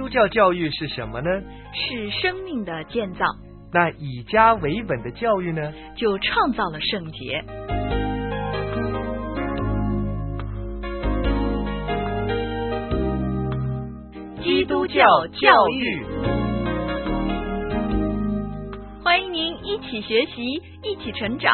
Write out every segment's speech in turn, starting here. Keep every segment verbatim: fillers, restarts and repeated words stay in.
督教教育是什么呢？ 是生命的建造。 那以家为本的教育呢？ 就创造了圣洁。 基督教教育， 欢迎您一起学习，一起成长。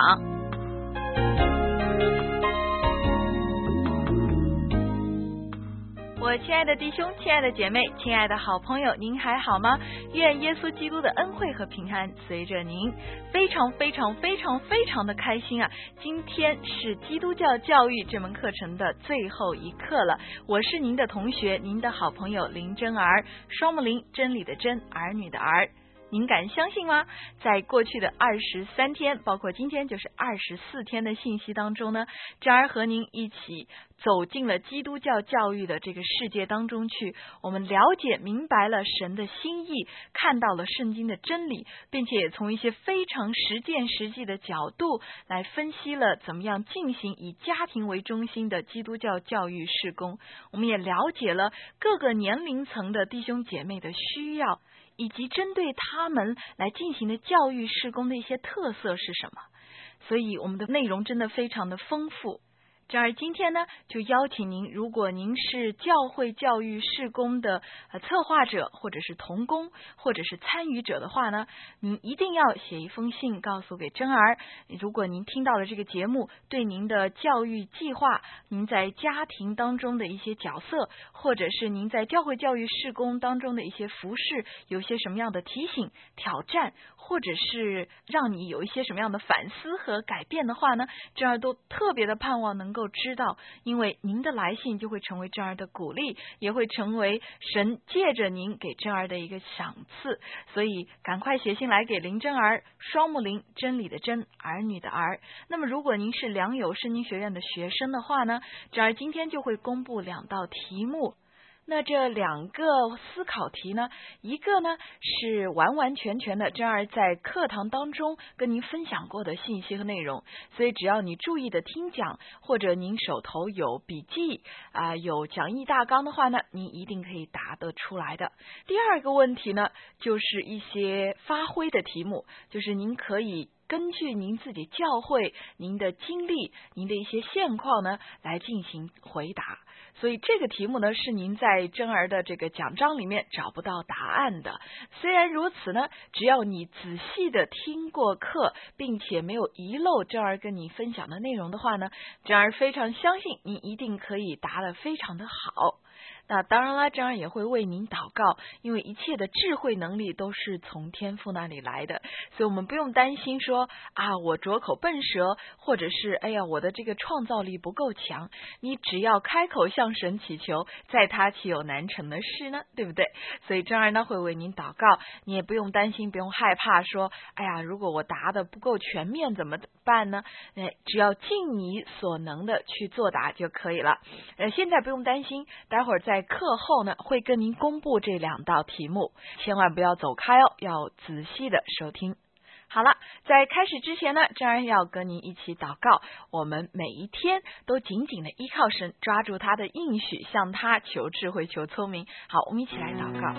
我亲爱的弟兄，亲爱的姐妹，亲爱的好朋友，您还好吗？愿耶稣基督的恩惠和平安随着您。非常非常非常非常的开心啊！今天是基督教教育这门课程的最后一课了。我是您的同学，您的好朋友林真儿，双木林，真理的真，儿女的儿。您敢相信吗？在过去的二十三天，包括今天就是二十四天的信息当中呢，真儿和您一起走进了基督教教育的这个世界当中去，我们了解明白了神的心意，看到了圣经的真理，并且也从一些非常实践实际的角度来分析了怎么样进行以家庭为中心的基督教教育事工。我们也了解了各个年龄层的弟兄姐妹的需要，以及针对他们来进行的教育事工的一些特色是什么。所以我们的内容真的非常的丰富。这儿今天呢，就邀请您，如果您是教会教育事工的呃策划者，或者是同工，或者是参与者的话呢，您一定要写一封信告诉给真儿。如果您听到了这个节目，对您的教育计划，您在家庭当中的一些角色，或者是您在教会教育事工当中的一些服事，有些什么样的提醒、挑战，或者是让你有一些什么样的反思和改变的话呢，真儿都特别的盼望能够知道，因为您的来信就会成为真儿的鼓励，也会成为神借着您给真儿的一个赏赐。所以赶快写信来给林真儿，双木林，真理的真，儿女的儿。那么如果您是良友圣经学院的学生的话呢，真儿今天就会公布两道题目。那这两个思考题呢，一个呢是完完全全的真儿在课堂当中跟您分享过的信息和内容，所以只要你注意的听讲，或者您手头有笔记啊、呃，有讲义大纲的话呢，您一定可以答得出来的。第二个问题呢，就是一些发挥的题目，就是您可以根据您自己教会、您的经历、您的一些现况呢，来进行回答。所以这个题目呢，是您在真儿的这个讲章里面找不到答案的。虽然如此呢，只要你仔细的听过课，并且没有遗漏真儿跟你分享的内容的话呢，真儿非常相信你一定可以答得非常的好。那当然了，真儿也会为您祷告，因为一切的智慧能力都是从天父那里来的，所以我们不用担心说啊，我拙口笨舌，或者是哎呀，我的这个创造力不够强。你只要开口向神祈求，在他岂有难成的事呢？对不对？所以真儿呢会为您祷告，你也不用担心，不用害怕说，哎呀，如果我答的不够全面怎么办呢？哎，只要尽你所能的去作答就可以了。呃，现在不用担心，待会儿在在课后呢，会跟您公布这两道题目，千万不要走开哦，要仔细的收听。好了，在开始之前呢，真儿要跟您一起祷告，我们每一天都紧紧的依靠神，抓住他的应许，向他求智慧，求聪明。好，我们一起来祷告。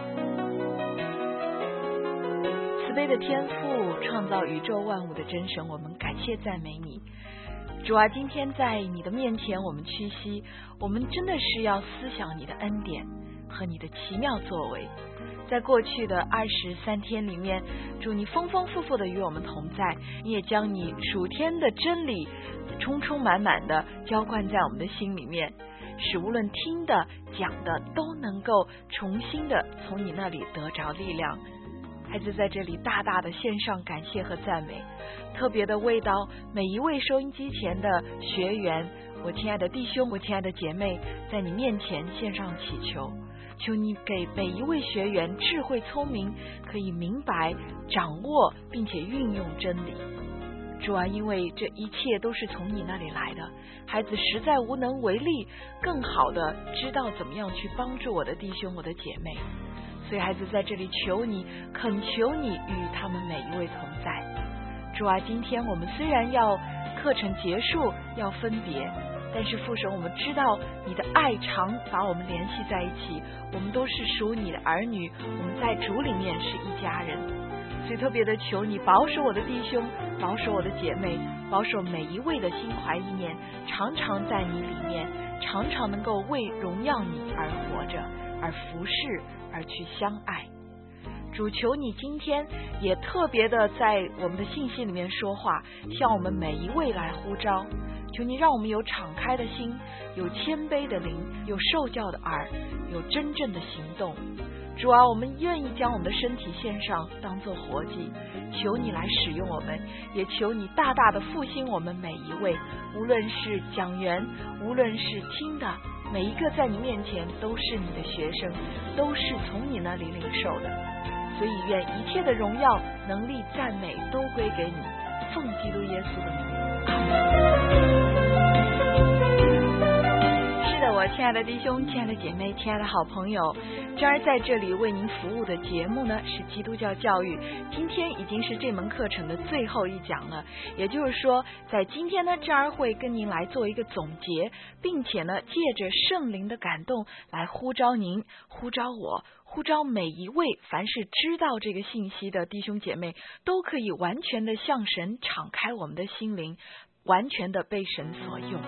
慈悲的天父，创造宇宙万物的真神，我们感谢赞美你。主啊，今天在你的面前我们屈膝，我们真的是要思想你的恩典和你的奇妙作为。在过去的二十三天里面，主你丰丰富富的与我们同在，你也将你属天的真理充充满满的浇灌在我们的心里面，使无论听的讲的都能够重新的从你那里得着力量。孩子在这里大大的献上感谢和赞美，特别的为到每一位收音机前的学员，我亲爱的弟兄，我亲爱的姐妹，在你面前献上祈求，求你给每一位学员智慧聪明，可以明白掌握并且运用真理。主啊，因为这一切都是从你那里来的，孩子实在无能为力，更好的知道怎么样去帮助我的弟兄我的姐妹。所以孩子在这里求你，恳求你与他们每一位同在。主啊，今天我们虽然要课程结束，要分别， 但是父神，我们知道你的爱常把我们联系在一起，我们都是属你的儿女，我们在主里面是一家人。所以特别的求你保守我的弟兄，保守我的姐妹，保守每一位的心怀意念，常常在你里面，常常能够为荣耀你而活着，而服侍，而去相爱。主，求你今天也特别的在我们的信息里面说话，向我们每一位来呼召。求你让我们有敞开的心，有谦卑的灵，有受教的耳，有真正的行动。主啊，我们愿意将我们的身体献上，当作活祭。求你来使用我们，也求你大大的复兴我们每一位，无论是讲员，无论是听的，每一个在你面前都是你的学生，都是从你那里领受的。所以愿一切的荣耀、能力、赞美都归给你，奉基督耶稣的名。阿门。是的，我亲爱的弟兄、亲爱的姐妹、亲爱的好朋友，这儿在这里为您服务的节目呢是基督教教育，今天已经是这门课程的最后一讲了。也就是说，在今天呢，这儿会跟您来做一个总结，并且呢，借着圣灵的感动来呼召您，呼召我，呼召每一位凡是知道这个信息的弟兄姐妹，都可以完全的向神敞开我们的心灵，完全的被神所用。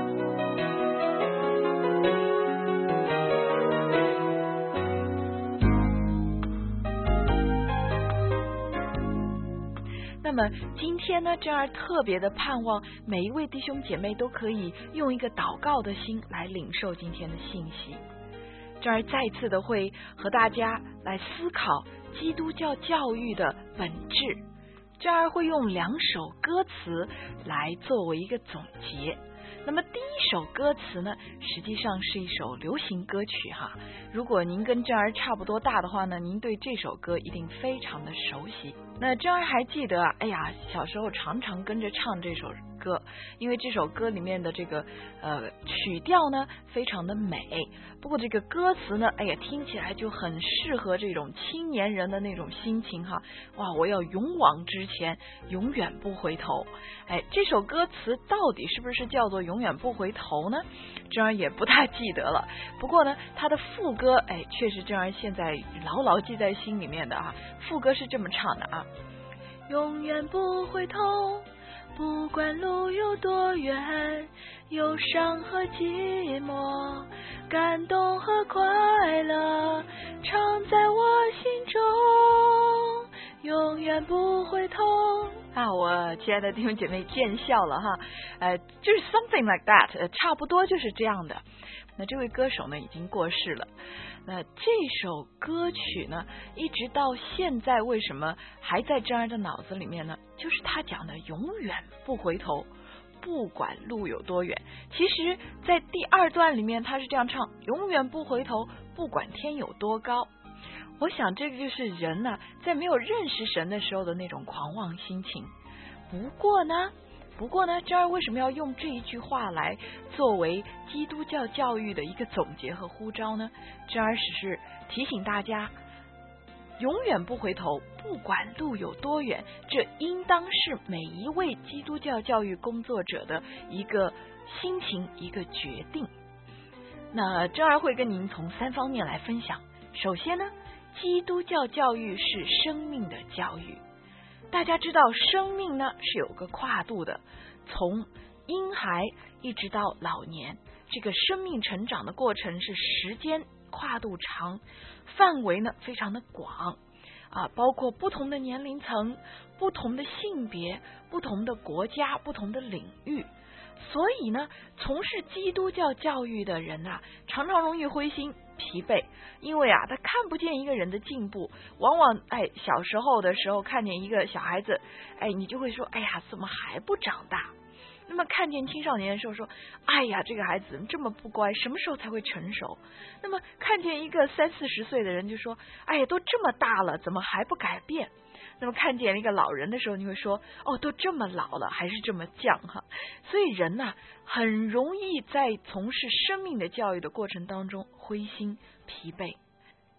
那么今天呢，这儿特别的盼望每一位弟兄姐妹都可以用一个祷告的心来领受今天的信息。这儿再次的会和大家来思考基督教教育的本质，这儿会用两首歌词来作为一个总结。那么第一首歌词呢，实际上是一首流行歌曲哈。如果您跟珍儿差不多大的话呢，您对这首歌一定非常的熟悉。那珍儿还记得，哎呀，小时候常常跟着唱这首歌，因为这首歌里面的这个呃曲调呢非常的美，不过这个歌词呢，哎呀，听起来就很适合这种青年人的那种心情哈。哇，我要勇往直前，永远不回头。哎，这首歌词到底是不是叫做永远不回头呢？珍儿也不太记得了。不过呢，它的副歌，哎，确实珍儿现在牢牢记在心里面的啊。副歌是这么唱的啊：永远不回头，不管路有多远，忧伤和寂寞，感动和快乐，常在我心中，永远不回头。啊，我亲爱的弟兄姐妹见笑了哈，呃，就是 something like that， 呃，差不多就是这样的。那这位歌手呢已经过世了，那这首歌曲呢一直到现在为什么还在珍儿的脑子里面呢？就是他讲的永远不回头，不管路有多远。其实在第二段里面他是这样唱：永远不回头，不管天有多高。我想这个就是人呢、啊、在没有认识神的时候的那种狂妄心情。不过呢不过呢珍儿为什么要用这一句话来作为基督教教育的一个总结和呼召呢？珍儿只是提醒大家，永远不回头，不管路有多远，这应当是每一位基督教教育工作者的一个心情，一个决定。那珍儿会跟您从三方面来分享。首先呢，基督教教育是生命的教育。大家知道生命呢是有个跨度的，从婴孩一直到老年，这个生命成长的过程是时间跨度长，范围呢非常的广啊，包括不同的年龄层、不同的性别、不同的国家、不同的领域。所以呢，从事基督教教育的人啊，常常容易灰心疲惫，因为啊，他看不见一个人的进步。往往哎，小时候的时候看见一个小孩子，哎，你就会说，哎呀，怎么还不长大？那么看见青少年的时候说，哎呀，这个孩子怎么这么不乖，什么时候才会成熟？那么看见一个三四十岁的人就说，哎呀，都这么大了，怎么还不改变？那么看见一个老人的时候，你会说，哦，都这么老了，还是这么犟哈。所以人呢、啊，很容易在从事生命的教育的过程当中灰心疲惫。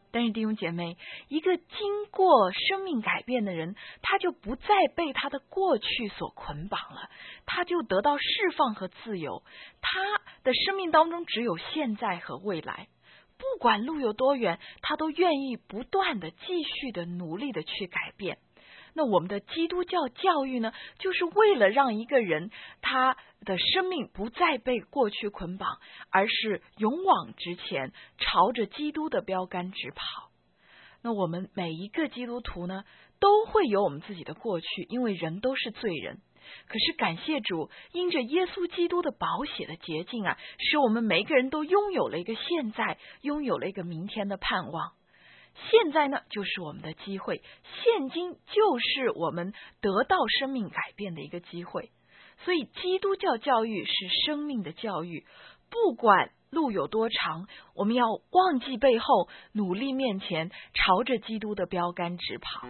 但是弟兄姐妹，一个经过生命改变的人，他就不再被他的过去所捆绑了，他就得到释放和自由，他的生命当中只有现在和未来，不管路有多远，他都愿意不断的继续的努力的去改变。那我们的基督教教育呢，就是为了让一个人他的生命不再被过去捆绑，而是勇往直前，朝着基督的标杆直跑。那我们每一个基督徒呢，都会有我们自己的过去，因为人都是罪人。可是感谢主，因着耶稣基督的宝血的洁净啊，使我们每个人都拥有了一个现在，拥有了一个明天的盼望。现在呢，就是我们的机会，现今就是我们得到生命改变的一个机会。所以基督教教育是生命的教育，不管路有多长，我们要忘记背后，努力面前，朝着基督的标杆直跑。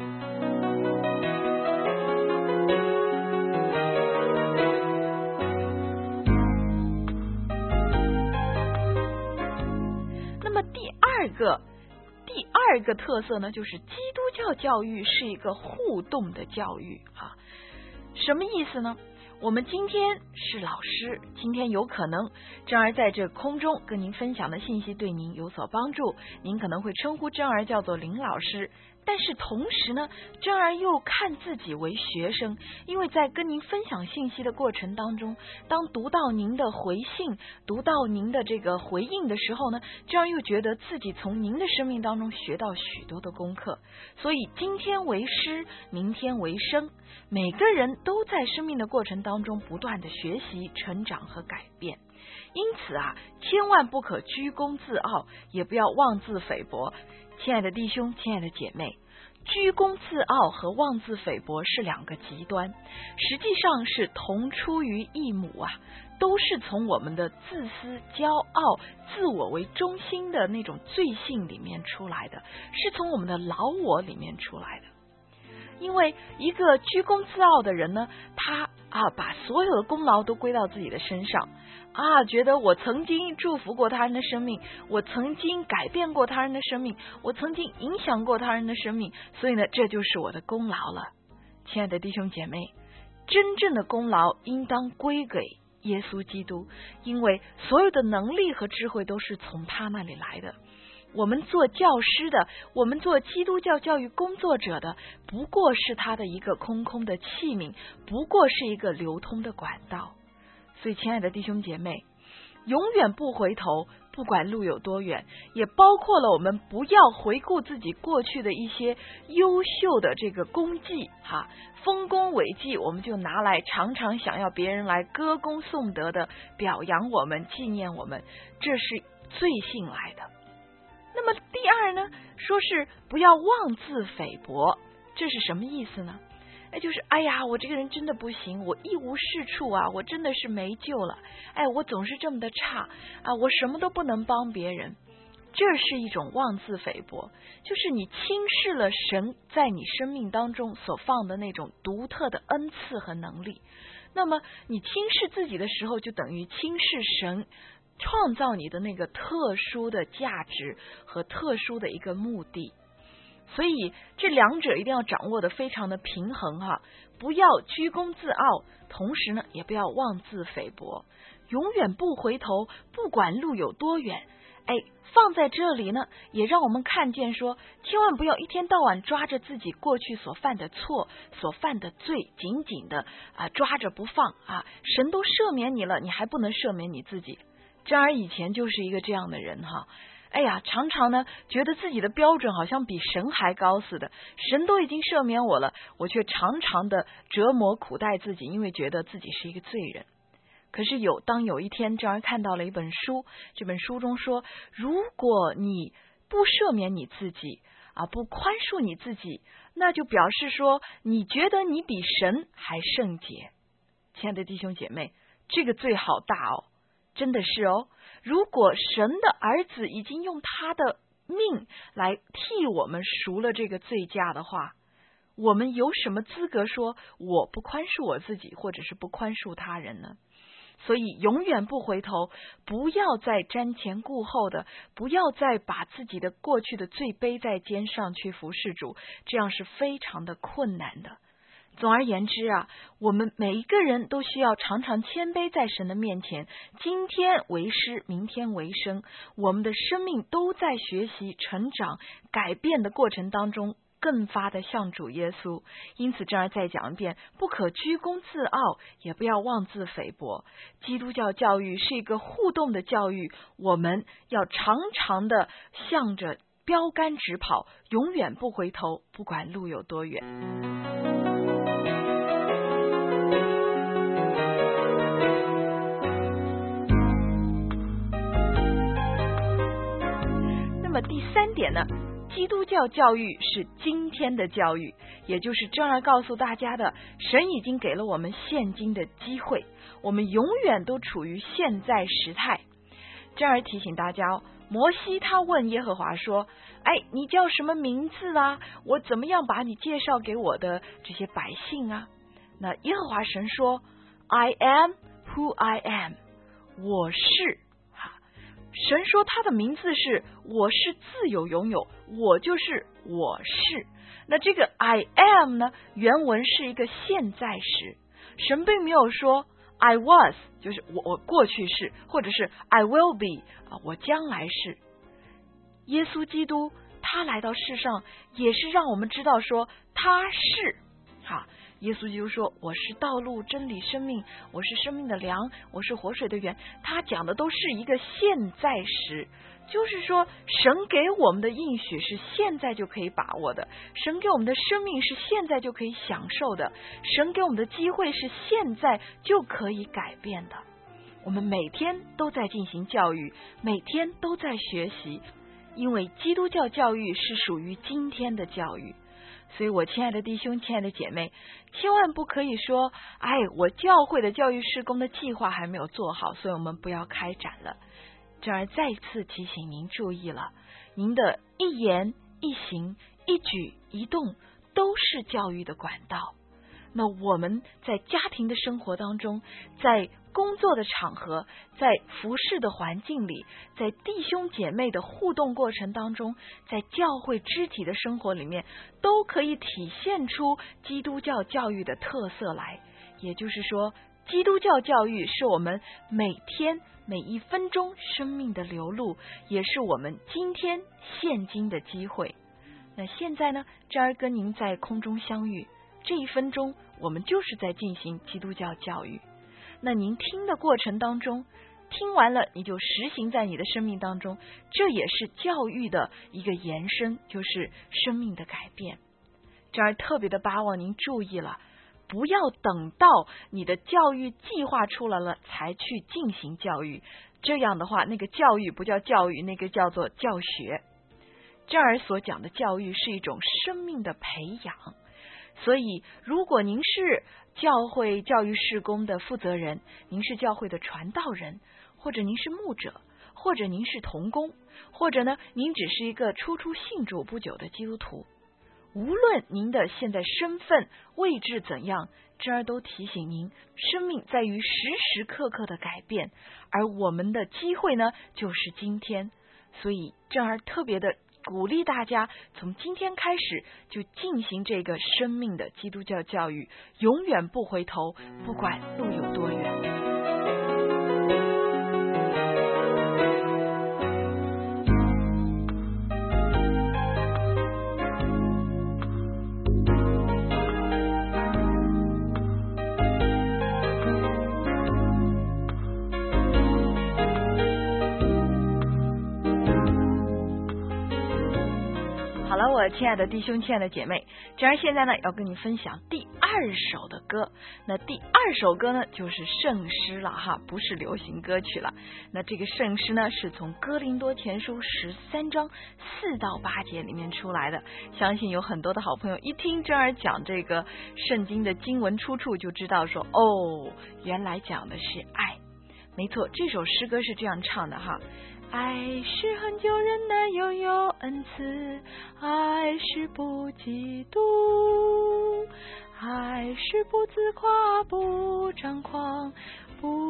那么第二个第二个特色呢，就是基督教教育是一个互动的教育啊。什么意思呢？我们今天是老师，今天有可能珍儿在这空中跟您分享的信息对您有所帮助，您可能会称呼珍儿叫做林老师。但是同时呢，珍儿又看自己为学生，因为在跟您分享信息的过程当中，当读到您的回信，读到您的这个回应的时候呢，珍儿又觉得自己从您的生命当中学到许多的功课。所以今天为师，明天为生，每个人都在生命的过程当中不断的学习、成长和改变。因此啊，千万不可居功自傲，也不要妄自菲薄。亲爱的弟兄，亲爱的姐妹，居功自傲和妄自菲薄是两个极端，实际上是同出于一母啊，都是从我们的自私、骄傲、自我为中心的那种罪性里面出来的，是从我们的老我里面出来的。因为一个居功自傲的人呢，他啊把所有的功劳都归到自己的身上啊，觉得我曾经祝福过他人的生命，我曾经改变过他人的生命，我曾经影响过他人的生命，所以呢，这就是我的功劳了。亲爱的弟兄姐妹，真正的功劳应当归给耶稣基督，因为所有的能力和智慧都是从他那里来的。我们做教师的，我们做基督教教育工作者的，不过是他的一个空空的器皿，不过是一个流通的管道。所以亲爱的弟兄姐妹，永远不回头，不管路有多远，也包括了我们不要回顾自己过去的一些优秀的这个功绩哈，丰功伟绩，我们就拿来常常想要别人来歌功颂德的表扬我们、纪念我们，这是罪性来的。那么第二呢，说是不要妄自菲薄，这是什么意思呢？哎，就是哎呀，我这个人真的不行，我一无是处啊，我真的是没救了，哎，我总是这么的差啊，我什么都不能帮别人。这是一种妄自菲薄，就是你轻视了神在你生命当中所放的那种独特的恩赐和能力。那么你轻视自己的时候，就等于轻视神创造你的那个特殊的价值和特殊的一个目的。所以这两者一定要掌握的非常的平衡哈，不要居功自傲，同时呢也不要妄自菲薄，永远不回头，不管路有多远。哎，放在这里呢，也让我们看见说，千万不要一天到晚抓着自己过去所犯的错、所犯的罪，紧紧的啊抓着不放啊！神都赦免你了，你还不能赦免你自己。珍儿以前就是一个这样的人哈。哎呀，常常呢觉得自己的标准好像比神还高似的，神都已经赦免我了，我却常常的折磨苦待自己，因为觉得自己是一个罪人。可是有当有一天珍儿看到了一本书，这本书中说，如果你不赦免你自己啊，不宽恕你自己，那就表示说你觉得你比神还圣洁。亲爱的弟兄姐妹，这个罪好大哦，真的是哦。如果神的儿子已经用他的命来替我们赎了这个罪价的话，我们有什么资格说我不宽恕我自己，或者是不宽恕他人呢？ 所以永远不回头，不要再瞻前顾后的，不要再把自己的过去的罪背在肩上去服侍主，这样是非常的困难的。总而言之啊，我们每一个人都需要常常谦卑在神的面前，今天为师，明天为生，我们的生命都在学习、成长、改变的过程当中，更发的向主耶稣。因此这儿再讲一遍，不可居功自傲，也不要妄自菲薄。基督教教育是一个互动的教育，我们要常常的向着标杆直跑，永远不回头，不管路有多远。那么第三点呢，基督教教育是今天的教育，也就是正儿告诉大家的，神已经给了我们现今的机会，我们永远都处于现在时态。正儿提醒大家哦，摩西他问耶和华说，哎，你叫什么名字啊？我怎么样把你介绍给我的这些百姓啊？那耶和华神说 I am who I am， 我是。神说他的名字是我是自有拥有，我就是我是。那这个 I am 呢，原文是一个现在时，神并没有说 I was， 就是我我过去式，或者是 I will be， 啊，我将来是。耶稣基督他来到世上，也是让我们知道说他是哈。耶稣基督说我是道路真理生命，我是生命的粮，我是活水的源。他讲的都是一个现在时，就是说神给我们的应许是现在就可以把握的，神给我们的生命是现在就可以享受的，神给我们的机会是现在就可以改变的。我们每天都在进行教育，每天都在学习，因为基督教教育是属于今天的教育。所以我亲爱的弟兄亲爱的姐妹，千万不可以说哎，我教会的教育事工的计划还没有做好，所以我们不要开展了。这儿再次提醒您注意了，您的一言一行一举一动都是教育的管道。那我们在家庭的生活当中，在工作的场合，在服侍的环境里，在弟兄姐妹的互动过程当中，在教会肢体的生活里面，都可以体现出基督教教育的特色来。也就是说，基督教教育是我们每天每一分钟生命的流露，也是我们今天现今的机会。那现在呢，这儿跟您在空中相遇，这一分钟我们就是在进行基督教教育。那您听的过程当中，听完了你就实行在你的生命当中，这也是教育的一个延伸，就是生命的改变。这儿特别的巴望您注意了，不要等到你的教育计划出来了才去进行教育，这样的话那个教育不叫教育，那个叫做教学。这儿所讲的教育是一种生命的培养。所以如果您是教会教育事工的负责人，您是教会的传道人，或者您是牧者，或者您是同工，或者呢您只是一个初初信主不久的基督徒，无论您的现在身份位置怎样，这儿都提醒您，生命在于时时刻刻的改变，而我们的机会呢就是今天。所以这儿特别的鼓励大家从今天开始就进行这个生命的基督教教育，永远不回头，不管路有多远。好了，我亲爱的弟兄亲爱的姐妹，这儿现在呢要跟你分享第二首的歌。那第二首歌呢就是圣诗了哈，不是流行歌曲了。那这个圣诗呢是从哥林多前书十三章四到八节里面出来的。相信有很多的好朋友一听这儿讲这个圣经的经文出处，就知道说哦，原来讲的是爱。没错，这首诗歌是这样唱的哈。爱是恒久忍耐，又有恩慈，爱是不嫉妒，爱是不自夸，不张狂，不作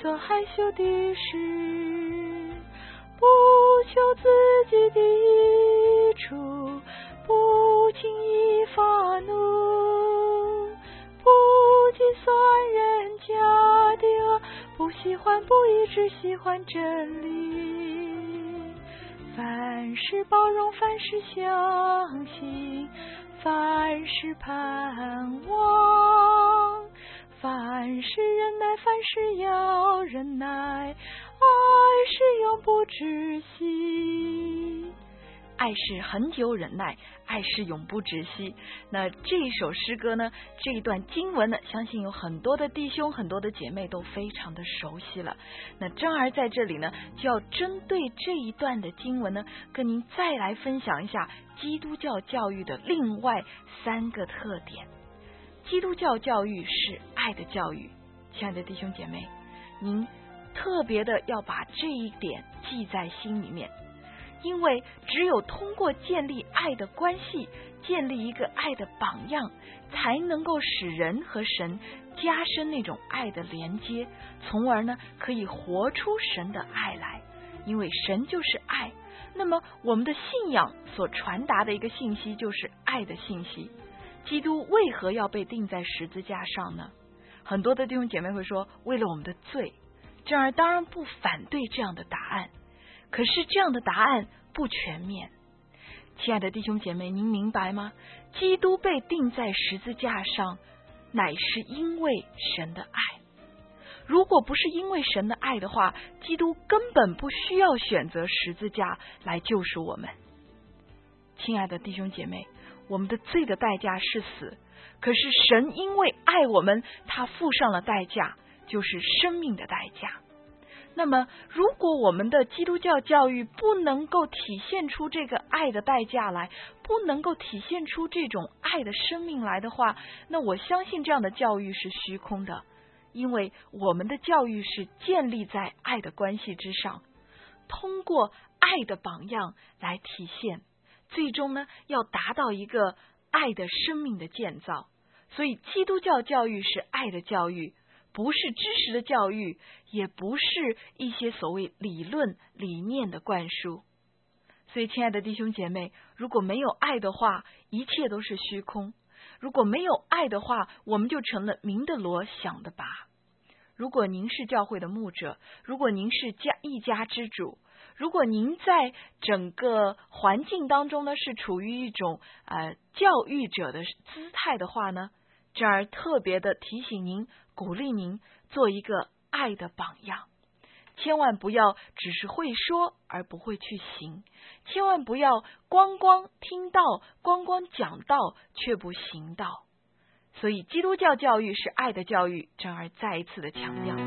算害羞的事，不求自己的益处，不轻易发怒，不计算人家的恶，不喜欢不义，只喜欢真理。凡事包容，凡事相信，凡事盼望，凡事忍耐，凡事要忍耐，爱是永不止息。爱是恒久忍耐，爱是永不止息。那这一首诗歌呢，这一段经文呢，相信有很多的弟兄很多的姐妹都非常的熟悉了。那珍儿在这里呢，就要针对这一段的经文呢，跟您再来分享一下基督教教育的另外三个特点。基督教教育是爱的教育，亲爱的弟兄姐妹，您特别的要把这一点记在心里面，因为只有通过建立爱的关系，建立一个爱的榜样，才能够使人和神加深那种爱的连接，从而呢可以活出神的爱来。因为神就是爱，那么我们的信仰所传达的一个信息就是爱的信息。基督为何要被钉在十字架上呢？很多的弟兄姐妹会说，为了我们的罪。珍儿当然不反对这样的答案，可是这样的答案不全面。亲爱的弟兄姐妹，您明白吗？基督被钉在十字架上，乃是因为神的爱。如果不是因为神的爱的话，基督根本不需要选择十字架来救赎我们。亲爱的弟兄姐妹，我们的罪的代价是死，可是神因为爱我们，他付上了代价，就是生命的代价。那么如果我们的基督教教育不能够体现出这个爱的代价来，不能够体现出这种爱的生命来的话，那我相信这样的教育是虚空的，因为我们的教育是建立在爱的关系之上，通过爱的榜样来体现，最终呢要达到一个爱的生命的建造。所以基督教教育是爱的教育，不是知识的教育，也不是一些所谓理论理念的灌输。所以亲爱的弟兄姐妹，如果没有爱的话，一切都是虚空。如果没有爱的话，我们就成了明的罗想的拔。如果您是教会的牧者，如果您是家一家之主，如果您在整个环境当中呢是处于一种呃教育者的姿态的话呢，这儿特别的提醒您，鼓励您做一个爱的榜样。千万不要只是会说而不会去行，千万不要光光听到光光讲道却不行道。所以基督教教育是爱的教育，这儿再一次的强调。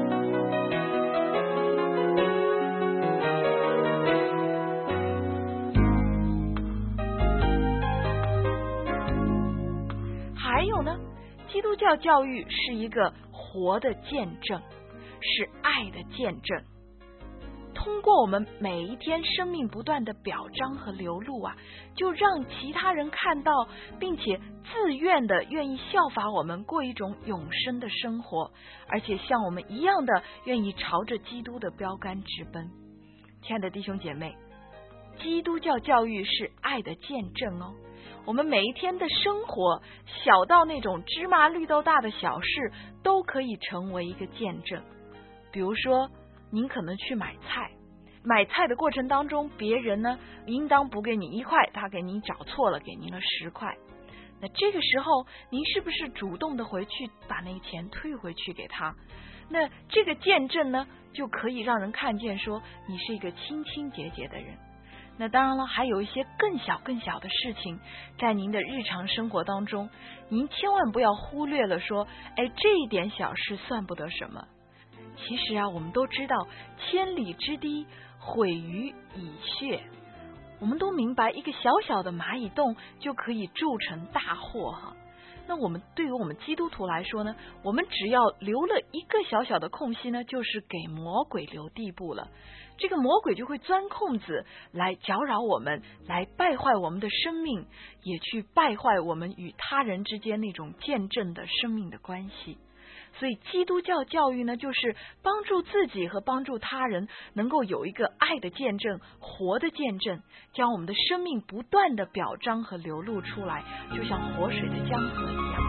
还有呢，基督教教育是一个活的见证，是爱的见证。通过我们每一天生命不断的表彰和流露啊，就让其他人看到，并且自愿的愿意效法我们过一种永生的生活，而且像我们一样的愿意朝着基督的标杆直奔。亲爱的弟兄姐妹，基督教教育是爱的见证哦。我们每一天的生活，小到那种芝麻绿豆大的小事，都可以成为一个见证。比如说您可能去买菜，买菜的过程当中，别人呢应当补给你一块，他给您找错了，给您了十块。那这个时候您是不是主动的回去把那个钱退回去给他？那这个见证呢就可以让人看见说你是一个清清洁洁的人。那当然了，还有一些更小更小的事情，在您的日常生活当中，您千万不要忽略了说，哎，这一点小事算不得什么。其实啊，我们都知道千里之堤毁于蚁穴，我们都明白一个小小的蚂蚁洞就可以铸成大祸哈。那我们对于我们基督徒来说呢，我们只要留了一个小小的空隙呢，就是给魔鬼留地步了。这个魔鬼就会钻空子来搅扰我们，来败坏我们的生命，也去败坏我们与他人之间那种见证的生命的关系。 所以基督教教育呢，就是帮助自己和帮助他人能够有一个爱的见证，活的见证，将我们的生命不断的表彰和流露出来，就像活水的江河一样。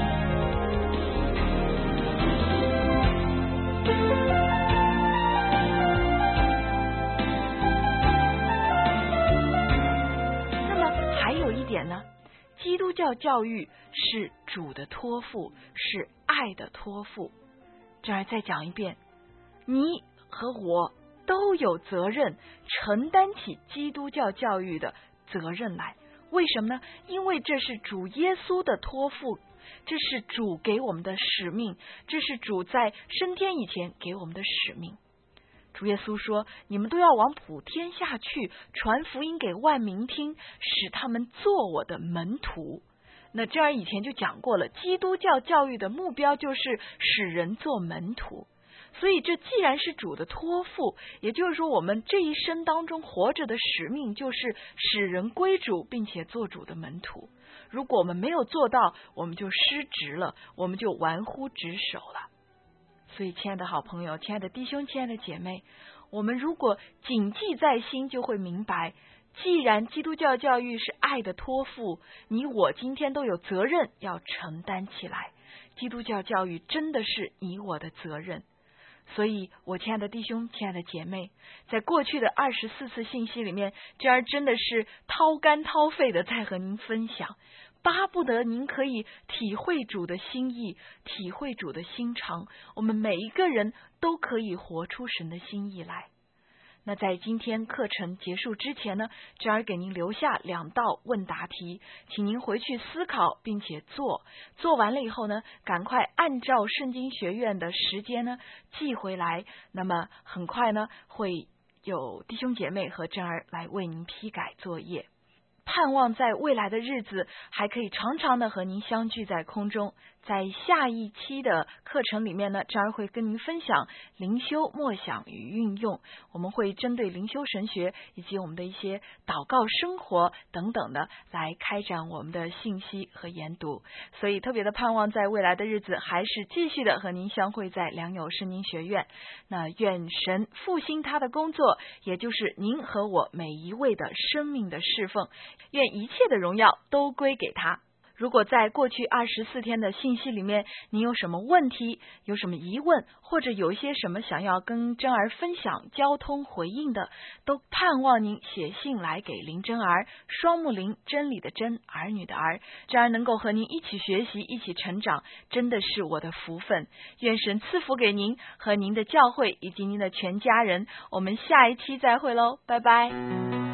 那么还有一点呢，基督教教育是主的托付，是爱的托付。这儿再讲一遍，你和我都有责任承担起基督教教育的责任来。为什么呢？因为这是主耶稣的托付，这是主给我们的使命，这是主在升天以前给我们的使命。主耶稣说，你们都要往普天下去，传福音给万民听，使他们做我的门徒。那这儿以前就讲过了，基督教教育的目标就是使人做门徒。所以这既然是主的托付，也就是说我们这一生当中活着的使命就是使人归主，并且做主的门徒。如果我们没有做到，我们就失职了，我们就玩忽职守了。所以亲爱的好朋友，亲爱的弟兄，亲爱的姐妹，我们如果谨记在心，就会明白，既然基督教教育是爱的托付，你我今天都有责任要承担起来。基督教教育真的是你我的责任。所以我亲爱的弟兄，亲爱的姐妹，在过去的二十四次信息里面，这儿真的是掏肝掏肺的在和您分享，巴不得您可以体会主的心意，体会主的心肠，我们每一个人都可以活出神的心意来。那在今天课程结束之前呢，这儿给您留下两道问答题，请您回去思考并且做，做完了以后呢，赶快按照圣经学院的时间呢寄回来，那么很快呢会有弟兄姐妹和珍儿来为您批改作业。盼望在未来的日子还可以常常的和您相聚在空中。在下一期的课程里面呢，这儿会跟您分享灵修默想与运用，我们会针对灵修神学以及我们的一些祷告生活等等的来开展我们的信息和研读。所以特别的盼望在未来的日子还是继续的和您相会在良友圣经学院。那愿神复兴他的工作，也就是您和我每一位的生命的侍奉，愿一切的荣耀都归给他。如果在过去二十四天的信息里面，您有什么问题，有什么疑问，或者有一些什么想要跟珍儿分享、交通回应的，都盼望您写信来给林珍儿，双木林，真理的真，儿女的儿，珍儿能够和您一起学习，一起成长，真的是我的福分。愿神赐福给您和您的教会以及您的全家人。我们下一期再会喽，拜拜。